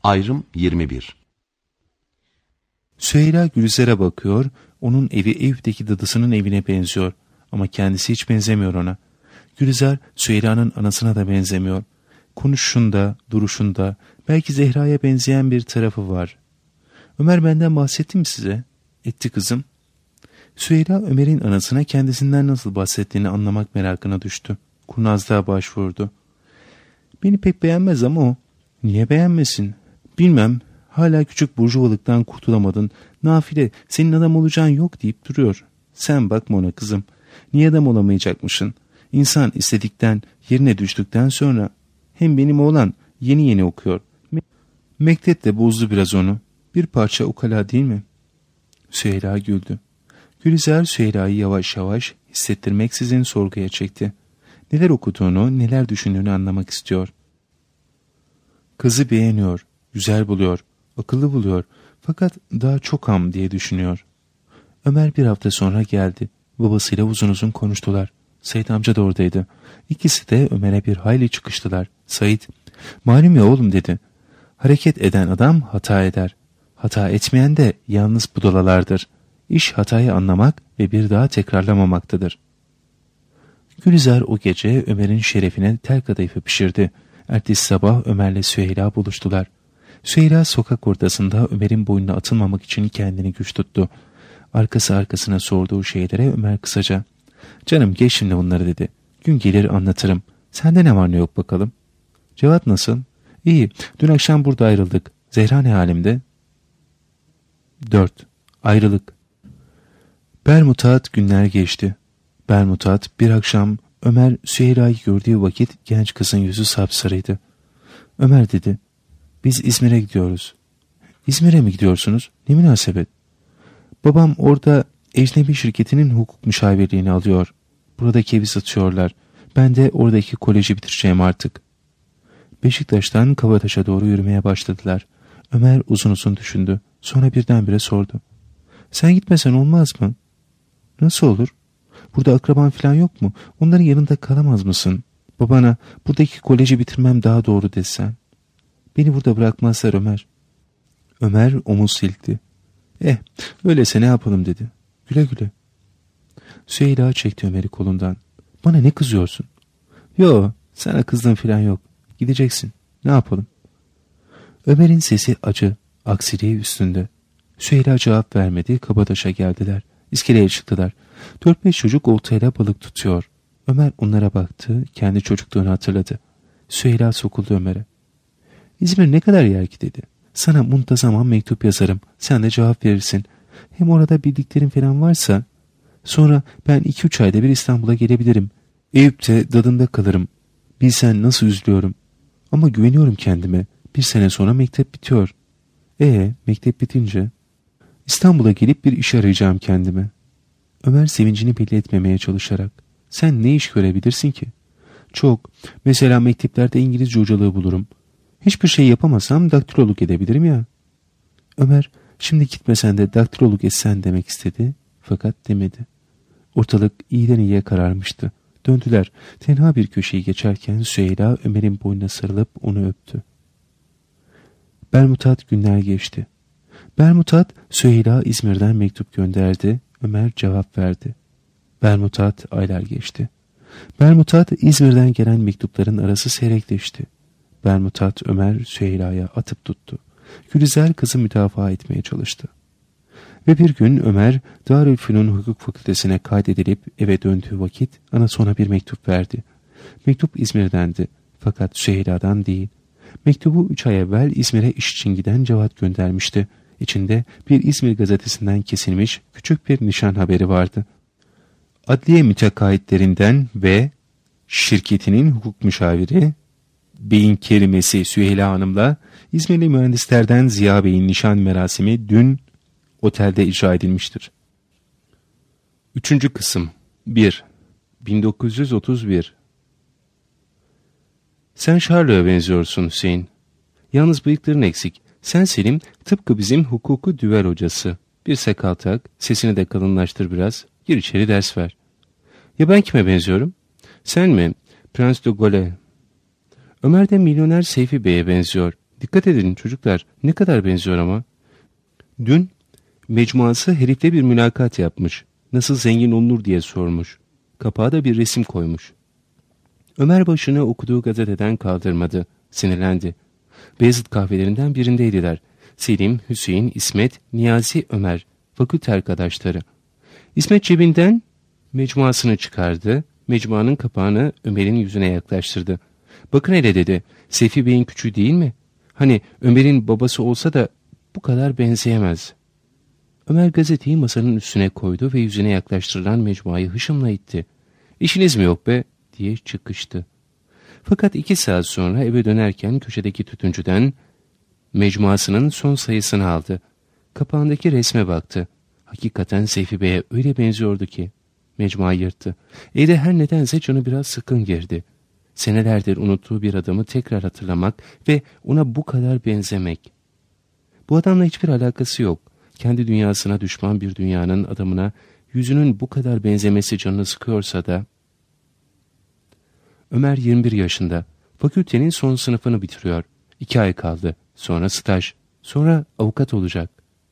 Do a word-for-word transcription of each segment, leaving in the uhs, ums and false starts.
Ayrım yirmi bir. Süheyla Gülizar'a bakıyor, onun evi Eyüp'teki dadısının evine benziyor ama kendisi hiç benzemiyor ona. Gülizar, Süheyla'nın anasına da benzemiyor. Konuşuşunda, duruşunda, belki Zehra'ya benzeyen bir tarafı var. Ömer benden bahsetti mi size? Etti kızım. Süheyla Ömer'in anasına kendisinden nasıl bahsettiğini anlamak merakına düştü. Kurnazlığa başvurdu. Beni pek beğenmez ama o. Niye beğenmesin? Bilmem. Hala küçük burjuvalıktan kurtulamadın. Nafile, senin adam olacağın yok deyip duruyor. Sen bakma ona kızım. Niye adam olamayacakmışsın? İnsan istedikten, yerine düştükten sonra. Hem benim oğlan yeni yeni okuyor. Mektep de bozdu biraz onu. Bir parça ukala değil mi? Süheyla güldü. Gülizar Süheyla'yı yavaş yavaş hissettirmeksizin sorguya çekti. Neler okuduğunu, neler düşündüğünü anlamak istiyor. Kızı beğeniyor, güzel buluyor, akıllı buluyor fakat daha çok ham diye düşünüyor. Ömer bir hafta sonra geldi. Babasıyla uzun uzun konuştular. Sait amca da oradaydı. İkisi de Ömer'e bir hayli çıkıştılar. Sait, malum ya oğlum dedi. Hareket eden adam hata eder. Hata etmeyen de yalnız budalalardır. İş hatayı anlamak ve bir daha tekrarlamamaktadır. Gülizar o gece Ömer'in şerefine tel kadayıfı pişirdi. Ertesi sabah Ömer'le Süheyla buluştular. Süheyla sokak ortasında Ömer'in boynuna atılmamak için kendini güç tuttu. Arkası arkasına sorduğu şeylere Ömer kısaca, ''Canım geç şimdi bunları'' dedi. ''Gün gelir anlatırım. Sende ne var ne yok bakalım?'' ''Cevat nasıl?'' ''İyi. Dün akşam burada ayrıldık. Zehra ne halimde?'' dört. Ayrılık. Bermutat günler geçti. Bermutat bir akşam Ömer Süheyla'yı gördüğü vakit genç kızın yüzü sapsarıydı. Ömer dedi, ''Biz İzmir'e gidiyoruz.'' ''İzmir'e mi gidiyorsunuz? Ne münasebet?'' ''Babam orada ecnebi şirketinin hukuk müşavirliğini alıyor. Buradaki evi satıyorlar. Ben de oradaki koleji bitireceğim artık.'' Beşiktaş'tan Kavataş'a doğru yürümeye başladılar. Ömer uzun uzun düşündü. Sonra birdenbire sordu. ''Sen gitmesen olmaz mı?'' ''Nasıl olur? Burada akraban falan yok mu? Onların yanında kalamaz mısın? Babana buradaki koleji bitirmem daha doğru desen.'' ''Beni burada bırakmazlar Ömer.'' Ömer omuz silkti. ''Eh, öyleyse ne yapalım?'' dedi. ''Güle güle.'' Süheyla çekti Ömer'i kolundan. ''Bana ne kızıyorsun?'' ''Yo, sana kızdığım falan yok. Gideceksin. Ne yapalım?'' Ömer'in sesi acı, aksiliği üstünde. Süheyla cevap vermedi, Kabataş'a geldiler. İskeleye çıktılar. Dört beş çocuk oltayla balık tutuyor. Ömer onlara baktı, kendi çocukluğunu hatırladı. Süheyla sokuldu Ömer'e. ''İzmir ne kadar yer ki?'' dedi. ''Sana muntazaman mektup yazarım. Sen de cevap verirsin. Hem orada bildiklerin falan varsa. Sonra ben iki üç ayda bir İstanbul'a gelebilirim. Eyüp'te dadında kalırım. Bilsen nasıl üzülüyorum. Ama güveniyorum kendime. Bir sene sonra mektep bitiyor. Ee, mektep bitince? İstanbul'a gelip bir iş arayacağım kendime.'' Ömer sevincini belli etmemeye çalışarak, ''Sen ne iş görebilirsin ki?'' ''Çok. Mesela mekteplerde İngilizce hocalığı bulurum. Hiçbir şey yapamasam daktiloluk edebilirim ya.'' Ömer, ''Şimdi gitmesen de daktiloluk etsen'' demek istedi fakat demedi. Ortalık iyiden iyiye kararmıştı. Döndüler. Tenha bir köşeyi geçerken Süheyla Ömer'in boynuna sarılıp onu öptü. Bermutat günler geçti. Bermutat, Süheyla İzmir'den mektup gönderdi. Ömer cevap verdi. Bermutat aylar geçti. Bermutat İzmir'den gelen mektupların arası seyrekleşti. Bermutat Ömer Süheyla'ya atıp tuttu. Gülizar kızı müdafaa etmeye çalıştı. Ve bir gün Ömer Darülfünun Hukuk Fakültesine kaydedilip eve döndüğü vakit anası ona bir mektup verdi. Mektup İzmir'dendi fakat Süheyla'dan değil. Mektubu üç ay evvel İzmir'e iş için giden Cevat göndermişti. İçinde bir İzmir gazetesinden kesilmiş küçük bir nişan haberi vardı. Adliye müteahhitlerinden ve şirketinin hukuk müşaviri Bey'in kerimesi Süheyla Hanım'la İzmirli mühendislerden Ziya Bey'in nişan merasimi dün otelde icra edilmiştir. Üçüncü kısım. bir. bin dokuz yüz otuz bir. Sen Charlot'a benziyorsun Hüseyin. Yalnız bıyıkların eksik. Sen Selim tıpkı bizim hukuku düver hocası. Bir sakal tak, sesini de kalınlaştır biraz. Gir içeri ders ver. Ya ben kime benziyorum? Sen mi? Prens de Gaulle. Ömer de milyoner Seyfi Bey'e benziyor. Dikkat edin çocuklar, ne kadar benziyor ama. Dün mecmuası herifle bir mülakat yapmış. Nasıl zengin olunur diye sormuş. Kapağa da bir resim koymuş. Ömer başını okuduğu gazeteden kaldırmadı. Sinirlendi. Beyazıt kahvelerinden birindeydiler. Selim, Hüseyin, İsmet, Niyazi, Ömer. Fakülte arkadaşları. İsmet cebinden mecmuasını çıkardı. Mecmuanın kapağını Ömer'in yüzüne yaklaştırdı. Bakın hele dedi. Seyfi Bey'in küçüğü değil mi? Hani Ömer'in babası olsa da bu kadar benzeyemez. Ömer gazeteyi masanın üstüne koydu ve yüzüne yaklaştırılan mecmuayı hışımla itti. İşiniz mi yok be diye çıkıştı. Fakat iki saat sonra eve dönerken köşedeki tütüncüden mecmuasının son sayısını aldı. Kapağındaki resme baktı. Hakikaten Seyfi Bey'e öyle benziyordu ki. Mecmuayı yırttı. Evde her nedense canı biraz sıkın girdi. Senelerdir unuttuğu bir adamı tekrar hatırlamak ve ona bu kadar benzemek. Bu adamla hiçbir alakası yok. Kendi dünyasına düşman bir dünyanın adamına yüzünün bu kadar benzemesi canını sıkıyorsa da... Ömer yirmi bir yaşında. Fakültenin son sınıfını bitiriyor. İki ay kaldı. Sonra staj. Sonra avukat olacak.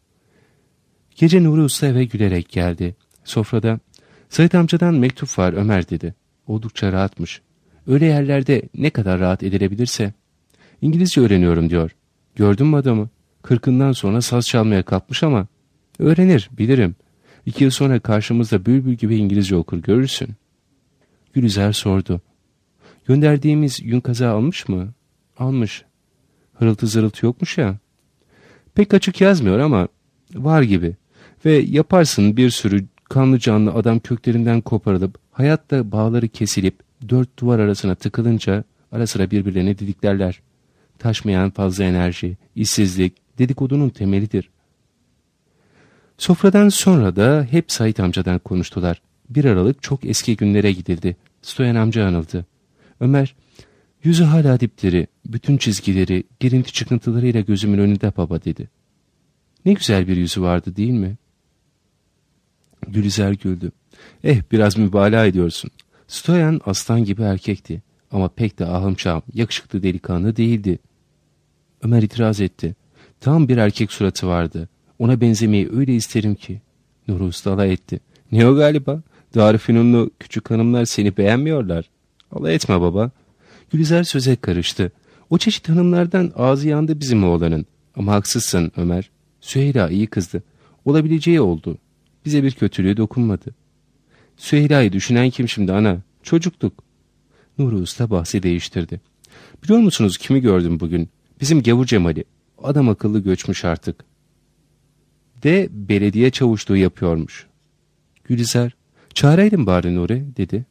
Gece Nuri Usta eve gülerek geldi. Sofrada, Sait amcadan mektup var Ömer dedi. Oldukça rahatmış. Öyle yerlerde ne kadar rahat edilebilirse. İngilizce öğreniyorum diyor. Gördün mü adamı? Kırkından sonra saz çalmaya kalkmış ama. Öğrenir, bilirim. İki yıl sonra karşımızda bülbül gibi İngilizce okur, görürsün. Gülizar sordu. Gönderdiğimiz yün kaza almış mı? Almış. Hırıltı zırıltı yokmuş ya. Pek açık yazmıyor ama var gibi. Ve yaparsın bir sürü kanlı canlı adam köklerinden koparılıp, hayatta bağları kesilip, dört duvar arasına tıkılınca ara sıra birbirlerini didiklerler. Taşmayan fazla enerji, işsizlik, dedikodunun temelidir. Sofradan sonra da hep Sait amcadan konuştular. Bir aralık çok eski günlere gidildi. Stoyan amca anıldı. Ömer, yüzü hala dipdiri, bütün çizgileri, girinti çıkıntılarıyla gözümün önünde baba dedi. Ne güzel bir yüzü vardı değil mi? Gülizar güldü. Eh biraz mübalağa ediyorsun. Stoyan aslan gibi erkekti ama pek de ahım şahım, yakışıklı delikanlı değildi. Ömer itiraz etti. Tam bir erkek suratı vardı. Ona benzemeyi öyle isterim ki. Nuri Usta alay etti. Ne o galiba? Darüfünunlu küçük hanımlar seni beğenmiyorlar. Alay etme baba. Gülizar söze karıştı. O çeşit hanımlardan ağzı yandı bizim oğlanın. Ama haksızsın Ömer. Süheyla iyi kızdı. Olabileceği oldu. Bize bir kötülüğü dokunmadı. Süheyla'yı düşünen kim şimdi ana? Çocuktuk. Nuri Usta bahsi değiştirdi. Biliyor musunuz kimi gördüm bugün? Bizim Gavur Cemal'i. Adam akıllı göçmüş artık. De belediye çavuşluğu yapıyormuş. Gülizar, çağıraydın bari Nuri dedi.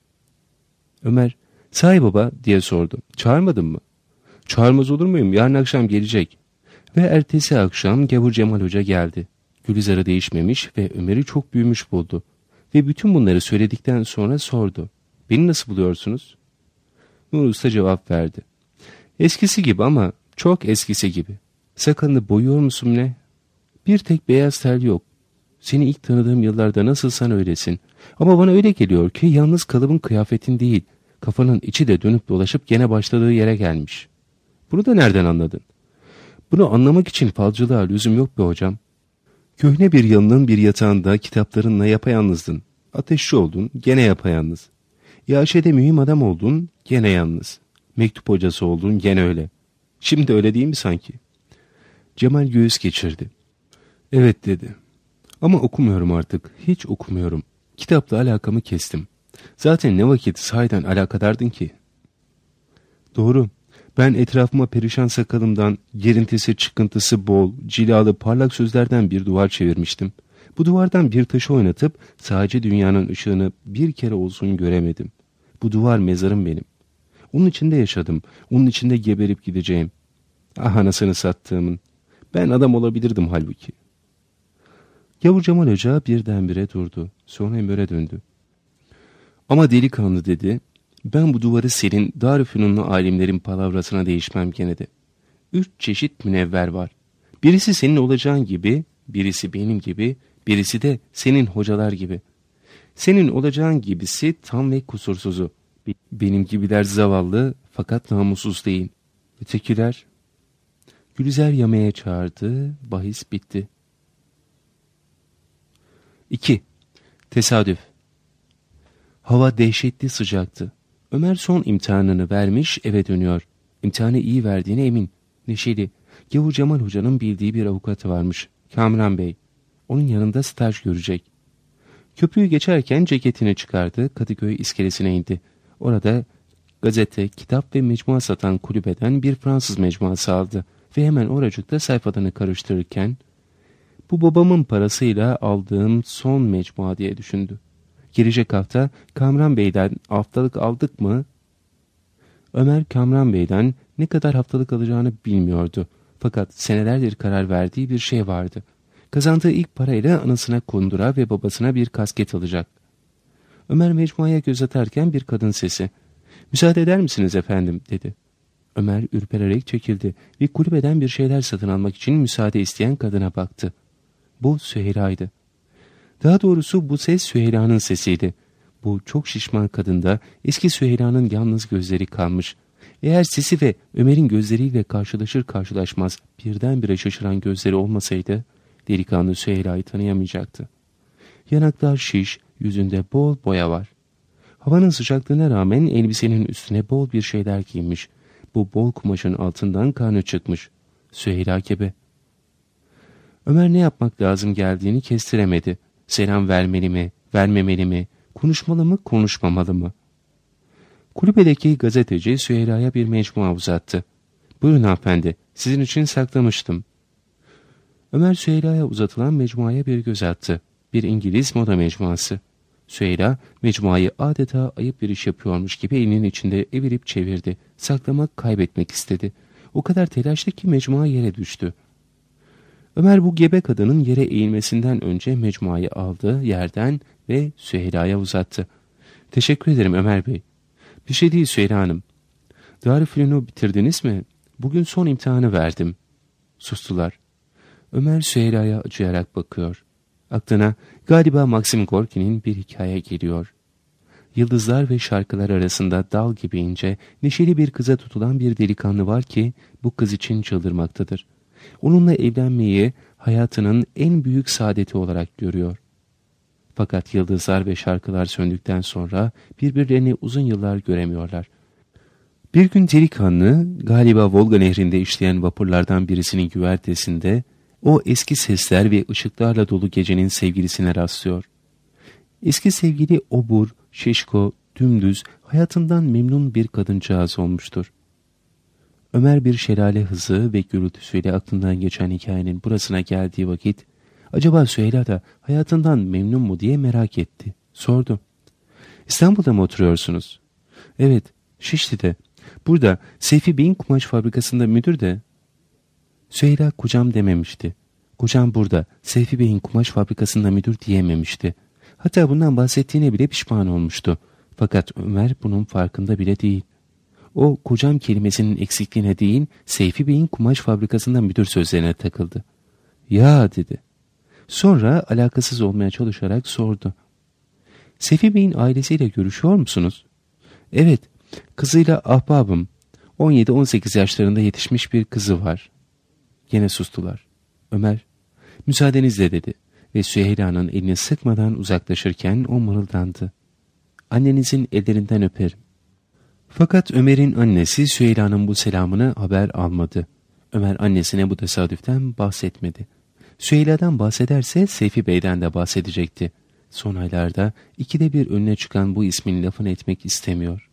Ömer, sahi baba diye sordu. Çağırmadın mı? Çağırmaz olur muyum? Yarın akşam gelecek. Ve ertesi akşam Gavur Cemal Hoca geldi. Gülizar'ı değişmemiş ve Ömer'i çok büyümüş buldu. Ve bütün bunları söyledikten sonra sordu. Beni nasıl buluyorsunuz? Nuri Usta cevap verdi. Eskisi gibi ama çok eskisi gibi. Sakalını boyuyor musun ne? Bir tek beyaz tel yok. Seni ilk tanıdığım yıllarda nasılsan öylesin. Ama bana öyle geliyor ki yalnız kalıbın kıyafetin değil, kafanın içi de dönüp dolaşıp gene başladığı yere gelmiş. Bunu da nereden anladın? Bunu anlamak için falcılığa lüzum yok be hocam. Köhne bir yalının bir yatağında kitaplarınla yapayalnızdın. Ateşçi oldun, gene yapayalnız. İaşede mühim adam oldun, gene yalnız. Mektup hocası oldun, gene öyle. Şimdi öyle değil mi sanki? Cemal göğüs geçirdi. Evet dedi. Ama okumuyorum artık, hiç okumuyorum. Kitapla alakamı kestim. Zaten ne vakit sahiden alakadardın ki? Doğru. Ben etrafıma perişan sakalımdan, gerintisi çıkıntısı bol, cilalı parlak sözlerden bir duvar çevirmiştim. Bu duvardan bir taşı oynatıp sadece dünyanın ışığını bir kere olsun göremedim. Bu duvar mezarım benim. Onun içinde yaşadım, onun içinde geberip gideceğim. Ah anasını sattığımın. Ben adam olabilirdim halbuki. Gavur Cemal Hoca birdenbire durdu. Sonra Ömer'e döndü. Ama delikanlı dedi, ben bu duvarı senin Darüfünunlu alimlerin palavrasına değişmem gene de. Üç çeşit münevver var. Birisi senin olacağın gibi, birisi benim gibi, birisi de senin hocalar gibi. Senin olacağın gibisi tam ve kusursuzu. Benim gibiler zavallı fakat namussuz değil. Ötekiler... Gülizar yemeğe çağırdı, bahis bitti. iki. Tesadüf. Hava dehşetli sıcaktı. Ömer son imtihanını vermiş, eve dönüyor. İmtihanı iyi verdiğine emin. Neşeli. Gavur Cemal Hoca'nın bildiği bir avukatı varmış. Kamran Bey. Onun yanında staj görecek. Köprüyü geçerken ceketini çıkardı, Kadıköy iskelesine indi. Orada gazete, kitap ve mecmua satan kulübeden bir Fransız mecmuası aldı ve hemen oracıkta sayfalarını karıştırırken bu babamın parasıyla aldığım son mecmua diye düşündü. Gelecek hafta Kamran Bey'den haftalık aldık mı? Ömer Kamran Bey'den ne kadar haftalık alacağını bilmiyordu. Fakat senelerdir karar verdiği bir şey vardı. Kazandığı ilk parayla anasına kundura ve babasına bir kasket alacak. Ömer mecmuaya göz atarken bir kadın sesi, "Müsaade eder misiniz efendim?" dedi. Ömer ürpererek çekildi ve kulübeden bir şeyler satın almak için müsaade isteyen kadına baktı. Bu Süheyra'ydı. Daha doğrusu bu ses Süheyra'nın sesiydi. Bu çok şişman kadında eski Süheyra'nın yalnız gözleri kalmış. Eğer sesi ve Ömer'in gözleriyle karşılaşır karşılaşmaz birdenbire şaşıran gözleri olmasaydı, delikanlı Süheyra'yı tanıyamayacaktı. Yanaklar şiş, yüzünde bol boya var. Havanın sıcaklığına rağmen elbisenin üstüne bol bir şeyler giymiş. Bu bol kumaşın altından karnı çıkmış. Süheyra gebe. Ömer ne yapmak lazım geldiğini kestiremedi. Selam vermeli mi, vermemeli mi, konuşmalı mı, konuşmamalı mı? Kulübedeki gazeteci Süheyra'ya bir mecmua uzattı. "Buyurun hanımefendi, sizin için saklamıştım." Ömer Süheyra'ya uzatılan mecmuaya bir göz attı. Bir İngiliz moda mecmuası. Süheyra mecmuayı adeta ayıp bir iş yapıyormuş gibi elinin içinde evirip çevirdi. Saklamak, kaybetmek istedi. O kadar telaşlı ki mecmua yere düştü. Ömer bu gebe kadının yere eğilmesinden önce mecmuayı aldı yerden ve Süheyra'ya uzattı. "Teşekkür ederim Ömer Bey." "Bir şey değil Süheyra Hanım." "Darülfünun'u bitirdiniz mi? Bugün son imtihanı verdim." Sustular. Ömer Süheyra'ya acıyarak bakıyor. Aklına galiba Maxim Gorki'nin bir hikaye geliyor. Yıldızlar ve şarkılar arasında dal gibi ince, neşeli bir kıza tutulan bir delikanlı var ki bu kız için çıldırmaktadır. Onunla evlenmeyi hayatının en büyük saadeti olarak görüyor. Fakat yıldızlar ve şarkılar söndükten sonra birbirlerini uzun yıllar göremiyorlar. Bir gün delikanlı galiba Volga nehrinde işleyen vapurlardan birisinin güvertesinde o eski sesler ve ışıklarla dolu gecenin sevgilisine rastlıyor. Eski sevgili obur, şişko, dümdüz, hayatından memnun bir kadıncağız olmuştur. Ömer bir şelale hızı ve gürültüsüyle aklından geçen hikayenin burasına geldiği vakit, acaba Süheyla da hayatından memnun mu diye merak etti. Sordu. "İstanbul'da mı oturuyorsunuz?" "Evet, Şişli'de. Burada Seyfi Bey'in kumaş fabrikasında müdür de." Süheyla kocam dememişti. Kocam burada Seyfi Bey'in kumaş fabrikasında müdür diyememişti. Hatta bundan bahsettiğine bile pişman olmuştu. Fakat Ömer bunun farkında bile değil. O kocam kelimesinin eksikliğine değil, Seyfi Bey'in kumaş fabrikasında müdür sözlerine takıldı. "Ya" dedi. Sonra alakasız olmaya çalışarak sordu. "Seyfi Bey'in ailesiyle görüşüyor musunuz?" "Evet, kızıyla ahbabım. on yedi on sekiz yaşlarında yetişmiş bir kızı var." Yine sustular. Ömer, "Müsaadenizle" dedi ve Süheyla'nın elini sıkmadan uzaklaşırken o mırıldandı. "Annenizin ellerinden öperim." Fakat Ömer'in annesi Süheyla'nın bu selamını haber almadı. Ömer annesine bu tesadüften bahsetmedi. Süheyla'dan bahsederse Seyfi Bey'den de bahsedecekti. Son aylarda ikide bir önüne çıkan bu ismin lafını etmek istemiyor.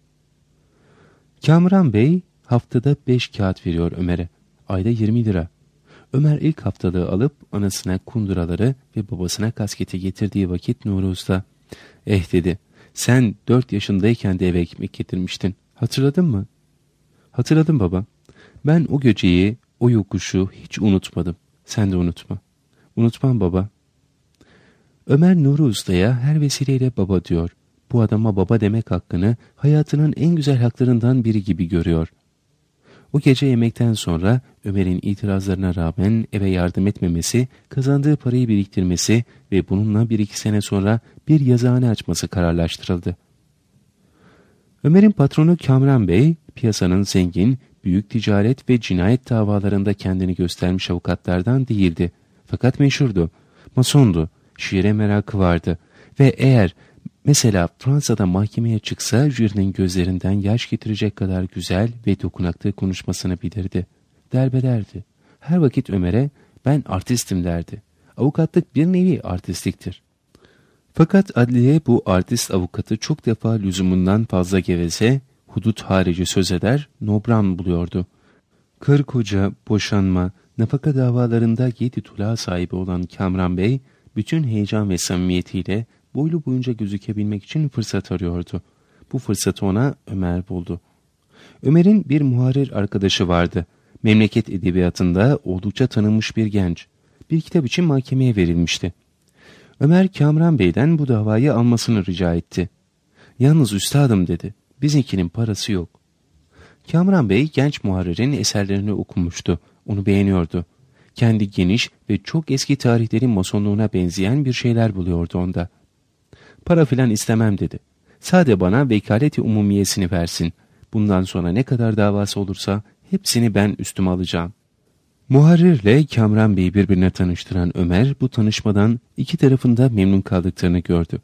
Kamran Bey haftada beş kağıt veriyor Ömer'e. Ayda yirmi lira. Ömer ilk haftalığı alıp anasına kunduraları ve babasına kasketi getirdiği vakit Nuri Usta, "Eh" dedi, "sen dört yaşındayken de eve ekmek getirmiştin. Hatırladın mı?" "Hatırladım baba. Ben o geceyi, o yokuşu hiç unutmadım. Sen de unutma." "Unutmam baba." Ömer Nuri Usta'ya her vesileyle baba diyor. Bu adama baba demek hakkını hayatının en güzel haklarından biri gibi görüyor. O gece yemekten sonra Ömer'in itirazlarına rağmen eve yardım etmemesi, kazandığı parayı biriktirmesi ve bununla bir iki sene sonra bir yazıhane açması kararlaştırıldı. Ömer'in patronu Kamran Bey, piyasanın zengin, büyük ticaret ve cinayet davalarında kendini göstermiş avukatlardan değildi. Fakat meşhurdu, masondu, şiire merakı vardı ve eğer mesela Fransa'da mahkemeye çıksa jürinin gözlerinden yaş getirecek kadar güzel ve dokunaklı konuşmasını bilirdi. Derbederdi. Her vakit Ömer'e ben artistim derdi. Avukatlık bir nevi artistliktir. Fakat adliye bu artist avukatı çok defa lüzumundan fazla geveze, hudut harici söz eder, nobran buluyordu. Karı koca, boşanma, nafaka davalarında yedi tula sahibi olan Kamran Bey, bütün heyecan ve samimiyetiyle boylu boyunca gözükebilmek için fırsat arıyordu. Bu fırsatı ona Ömer buldu. Ömer'in bir muharir arkadaşı vardı. Memleket edebiyatında oldukça tanınmış bir genç. Bir kitap için mahkemeye verilmişti. Ömer Kamran Bey'den bu davayı almasını rica etti. Yalnız üstadım dedi, bizimkinin parası yok. Kamran Bey genç muharririn eserlerini okumuştu, onu beğeniyordu. Kendi geniş ve çok eski tarihlerin masonluğuna benzeyen bir şeyler buluyordu onda. Para filan istemem dedi. Sade bana vekaleti umumiyesini versin. Bundan sonra ne kadar davası olursa hepsini ben üstüme alacağım. Muharrirle Kamran Bey'i birbirine tanıştıran Ömer bu tanışmadan iki tarafında memnun kaldıklarını gördü.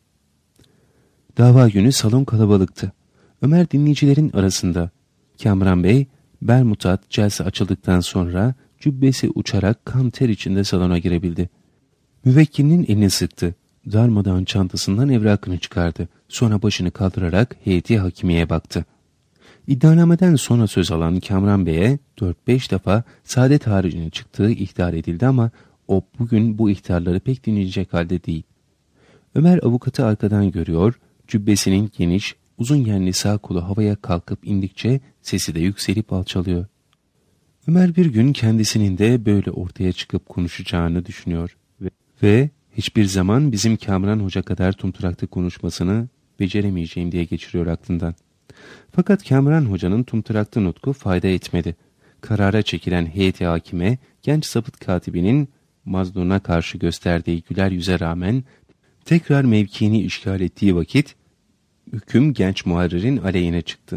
Dava günü salon kalabalıktı. Ömer dinleyicilerin arasında. Kamran Bey, bermutat celse açıldıktan sonra cübbesi uçarak kan ter içinde salona girebildi. Müvekkilinin elini sıktı. Darmadağın çantasından evrakını çıkardı. Sonra başını kaldırarak heyeti hakimiyeye baktı. İddianameden sonra söz alan Kamran Bey'e dört beş defa saadet haricine çıktığı ihtar edildi ama o bugün bu ihtarları pek dinleyecek halde değil. Ömer avukatı arkadan görüyor, cübbesinin geniş, uzun yenli sağ kolu havaya kalkıp indikçe sesi de yükselip alçalıyor. Ömer bir gün kendisinin de böyle ortaya çıkıp konuşacağını düşünüyor ve, ve hiçbir zaman bizim Kamran Hoca kadar tumturaklı konuşmasını beceremeyeceğim diye geçiriyor aklından. Fakat Kamran Hoca'nın tumturaklı nutku fayda etmedi. Karara çekilen heyeti hakime genç zabıt katibinin mazluna karşı gösterdiği güler yüze rağmen tekrar mevkiini işgal ettiği vakit hüküm genç muharririn aleyhine çıktı.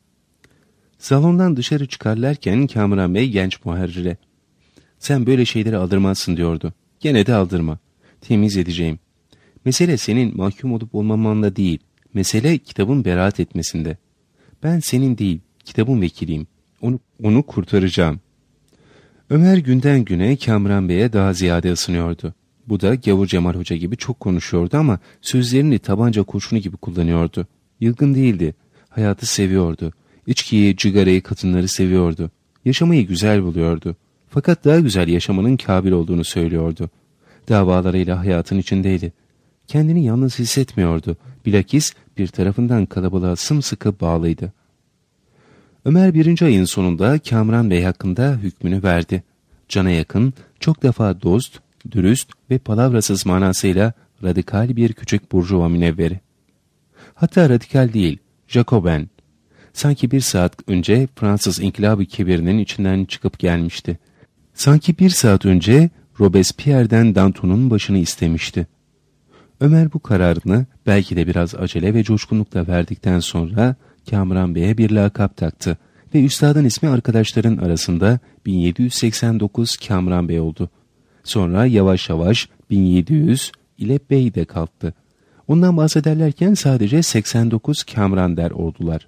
Salondan dışarı çıkarlarken Kamran Bey genç muharrire sen böyle şeyleri aldırmazsın diyordu. Gene de aldırma. Temiz edeceğim. Mesele senin mahkum olup olmamanla değil. Mesele kitabın beraat etmesinde. Ben senin değil, kitabın vekiliyim. Onu, onu kurtaracağım. Ömer günden güne Kamran Bey'e daha ziyade ısınıyordu. Bu da Gavur Cemal Hoca gibi çok konuşuyordu ama sözlerini tabanca kurşunu gibi kullanıyordu. Yılgın değildi. Hayatı seviyordu. İçkiyi, cigarayı, kadınları seviyordu. Yaşamayı güzel buluyordu. Fakat daha güzel yaşamanın kabil olduğunu söylüyordu. Davalarıyla hayatın içindeydi. Kendini yalnız hissetmiyordu. Bilakis bir tarafından kalabalığa sımsıkı bağlıydı. Ömer birinci ayın sonunda Kamran Bey hakkında hükmünü verdi. Cana yakın, çok defa dost, dürüst ve palavrasız manasıyla radikal bir küçük burjuva münevveri. Hatta radikal değil, Jacoben. Sanki bir saat önce Fransız İnkılab-ı Kebir'inin içinden çıkıp gelmişti. Sanki bir saat önce Robespierre'den Danton'un başını istemişti. Ömer bu kararını belki de biraz acele ve coşkunlukla verdikten sonra Kamran Bey'e bir lakap taktı ve üstadın ismi arkadaşların arasında bin yedi yüz seksen dokuz Kamran Bey oldu. Sonra yavaş yavaş bin yedi yüz ile Bey de kalktı. Ondan bahsederlerken sadece seksen dokuz Kamran der oldular.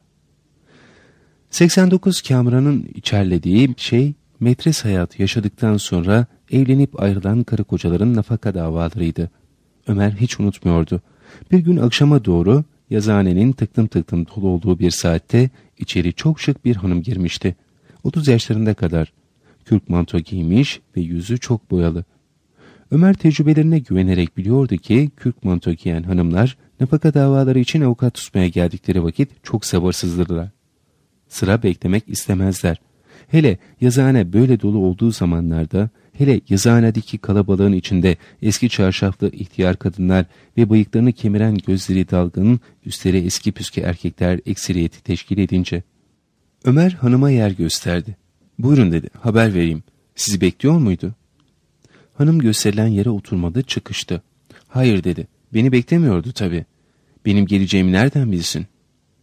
seksen dokuz Kamran'ın içerlediği şey metres hayatı yaşadıktan sonra evlenip ayrılan karı kocaların nafaka davalarıydı. Ömer hiç unutmuyordu. Bir gün akşama doğru yazıhanenin tıklım tıklım dolu olduğu bir saatte içeri çok şık bir hanım girmişti. otuz yaşlarında kadar. Kürk manto giymiş ve yüzü çok boyalı. Ömer tecrübelerine güvenerek biliyordu ki kürk manto giyen hanımlar nafaka davaları için avukat tutmaya geldikleri vakit çok sabırsızdırlar. Sıra beklemek istemezler. Hele yazıhane böyle dolu olduğu zamanlarda, hele yazıhanedeki kalabalığın içinde eski çarşaflı ihtiyar kadınlar ve bıyıklarını kemiren gözleri dalgın, üstleri eski püskü erkekler ekseriyeti teşkil edince. Ömer hanıma yer gösterdi. Buyurun dedi, haber vereyim. Sizi bekliyor muydu? Hanım gösterilen yere oturmadı, çıkıştı. Hayır dedi, beni beklemiyordu tabii. Benim geleceğimi nereden bilsin?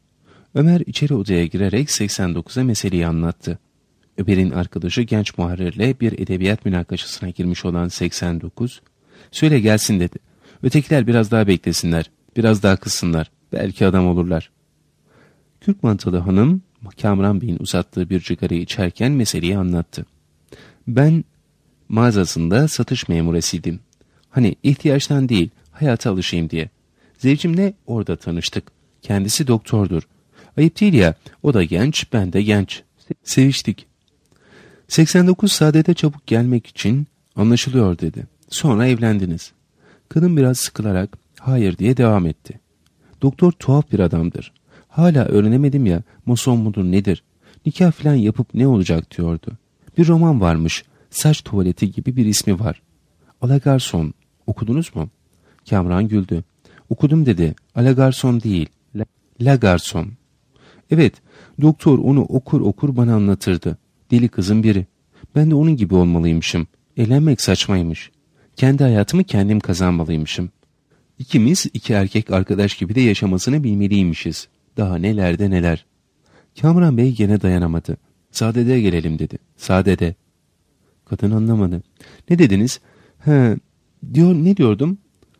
Ömer içeri odaya girerek seksen dokuza meseleyi anlattı. Ömer'in arkadaşı genç muharrirle bir edebiyat münakaşasına girmiş olan seksen dokuz, "Söyle gelsin," dedi. "Ötekiler biraz daha beklesinler, biraz daha kızsınlar, belki adam olurlar." Kürk mantılı hanım, Kamran Bey'in uzattığı bir cigarayı içerken meseleyi anlattı. "Ben mağazasında satış memuresiydim. Hani ihtiyaçtan değil, hayata alışayım diye. Zevcimle orada tanıştık. Kendisi doktordur. Ayıp değil ya, o da genç, ben de genç. Seviştik. seksen dokuz saadete çabuk gelmek için anlaşılıyor," dedi. "Sonra evlendiniz." Kadın biraz sıkılarak hayır diye devam etti. "Doktor tuhaf bir adamdır. Hala öğrenemedim ya, mason mudur nedir? Nikah falan yapıp ne olacak diyordu. Bir roman varmış, saç tuvaleti gibi bir ismi var. Alagarson, okudunuz mu?" Kamran güldü. "Okudum," dedi. "Alagarson değil, La, La Garson." "Evet, doktor onu okur okur bana anlatırdı. Deli kızın biri. Ben de onun gibi olmalıymışım. Evlenmek saçmaymış. Kendi hayatımı kendim kazanmalıymışım. İkimiz iki erkek arkadaş gibi de yaşamasını bilmeliymişiz. Daha neler de neler." Kamran Bey gene dayanamadı. "Saadet'e gelelim," dedi. "Saadet'e." Kadın anlamadı. "Ne dediniz?" "He, diyor, ne diyordum?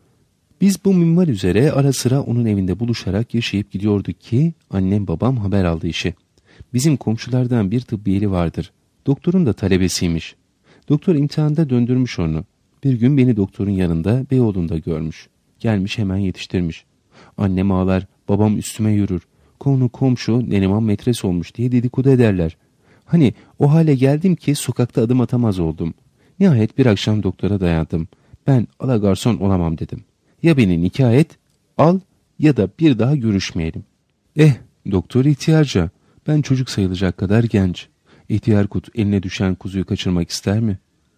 Biz bu minval üzere ara sıra onun evinde buluşarak yaşayıp gidiyorduk ki annem babam haber aldı işi. Bizim komşulardan bir tıbbiyeli vardır. Doktorun da talebesiymiş. Doktor imtihanda döndürmüş onu. Bir gün beni doktorun yanında Beyoğlu'nda görmüş. Gelmiş hemen yetiştirmiş. Annem ağlar, babam üstüme yürür. Konu komşu Neriman metres olmuş diye dedikodu ederler. Hani o hale geldim ki sokakta adım atamaz oldum. Nihayet bir akşam doktora dayandım. Ben alagarson olamam dedim. Ya beni nikah et, al ya da bir daha görüşmeyelim. Eh, doktor ihtiyarca. Ben çocuk sayılacak kadar genç. İhtiyar kut eline düşen kuzuyu kaçırmak ister mi?"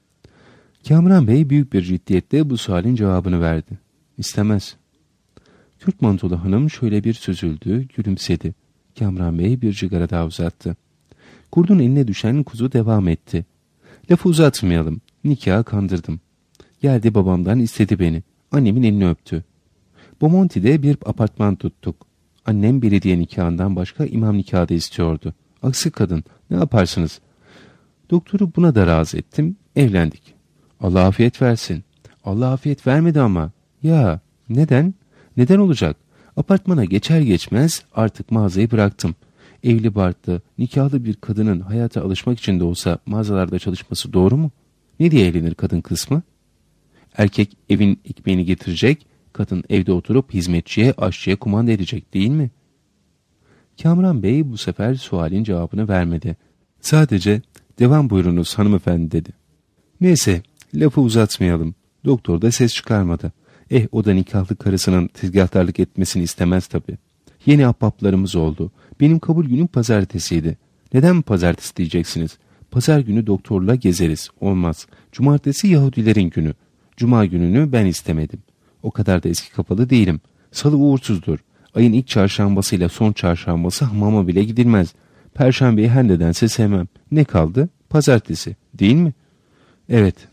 Kamran Bey büyük bir ciddiyetle bu sualin cevabını verdi. "İstemez." Kürk mantolu hanım şöyle bir süzüldü, gülümsedi. Kamran Bey bir cigara daha uzattı. Kurdun eline düşen kuzu devam etti. "Lafı uzatmayalım. Nikahı kandırdım. Geldi babamdan istedi beni. Annemin elini öptü. Bomonti'de bir apartman tuttuk. Annem belediye nikahından başka imam nikahı da istiyordu. Aksi kadın, ne yaparsınız? Doktoru buna da razı ettim, evlendik. Allah afiyet versin." "Allah afiyet vermedi ama." "Ya, neden? Neden olacak? Apartmana geçer geçmez artık mağazayı bıraktım. Evli barklı, nikahlı bir kadının hayata alışmak için de olsa mağazalarda çalışması doğru mu? Ne diye evlenir kadın kısmı? Erkek evin ekmeğini getirecek, kadın evde oturup hizmetçiye, aşçıya kumanda edecek değil mi?" Kamran Bey bu sefer sualin cevabını vermedi. Sadece "Devam buyurunuz hanımefendi," dedi. Neyse, lafı uzatmayalım. Doktor da ses çıkarmadı. Eh, o da nikahlı karısının tezgahtarlık etmesini istemez tabii. Yeni ahbaplarımız oldu. Benim kabul günüm pazartesiydi. Neden pazartesi diyeceksiniz? Pazar günü doktorla gezeriz. Olmaz. Cumartesi Yahudilerin günü. Cuma gününü ben istemedim. O kadar da eski kafalı değilim. Salı uğursuzdur. Ayın ilk çarşambasıyla son çarşambası hamama bile gidilmez. Perşembeyi her nedense sevmem. Ne kaldı? Pazartesi. Değil mi? Evet.